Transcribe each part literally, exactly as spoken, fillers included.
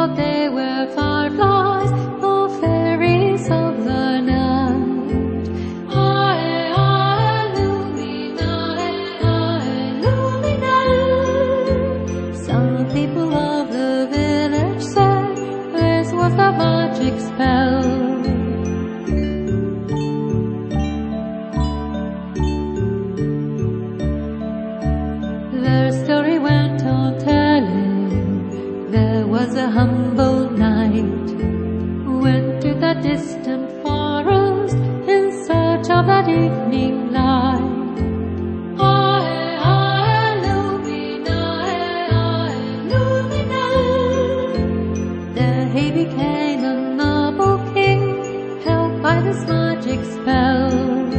thought they were fireflies or fairies of the night. Ae, ae, Lumina, ae, Lumina. Some people of the village said this was the magic spell. Their story went on telling. There was a humble knight who went to the distant forest in search of that evening light. Ae, ae, Lumina, ae, Lumina. There he became a noble king, helped by this magic spell.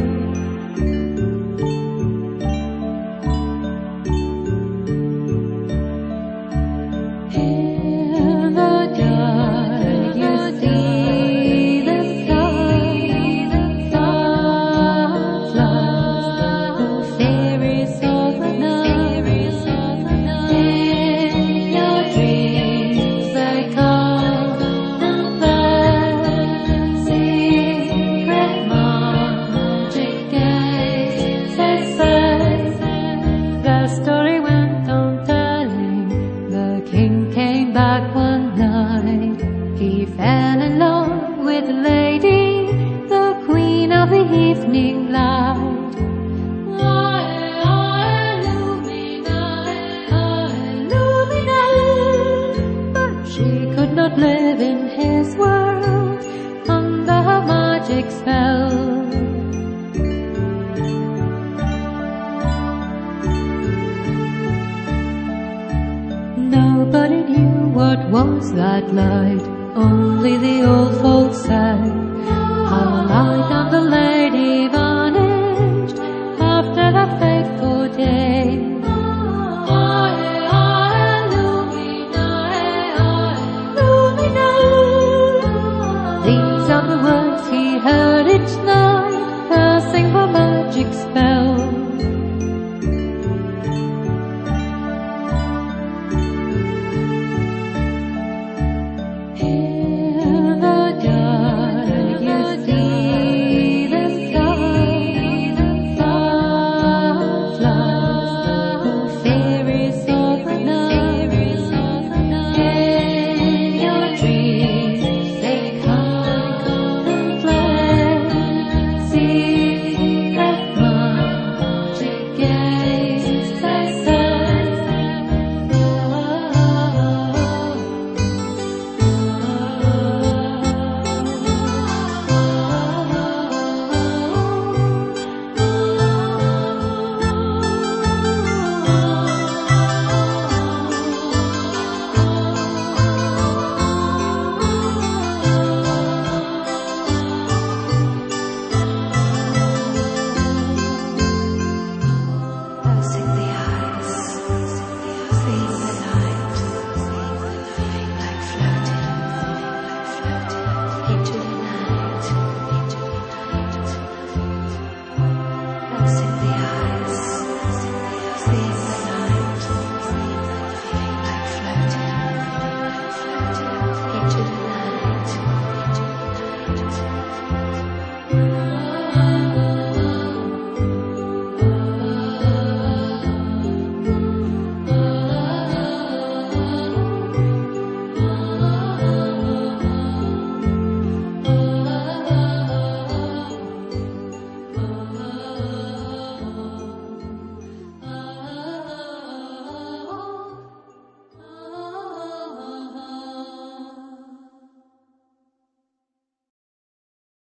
Story went on telling. The king came back one night. He fell in love with a lady, the queen of the evening light. Ae, ae, Lumina, ae, Lumina. But she could not live in his world under her magic spell. Nobody knew what was that light. Only the old folks said how the light of the lady vanished after that fateful day. Ae, ae, Lumina, ae, Lumina. These are the words he heard each night, passing the magic spell.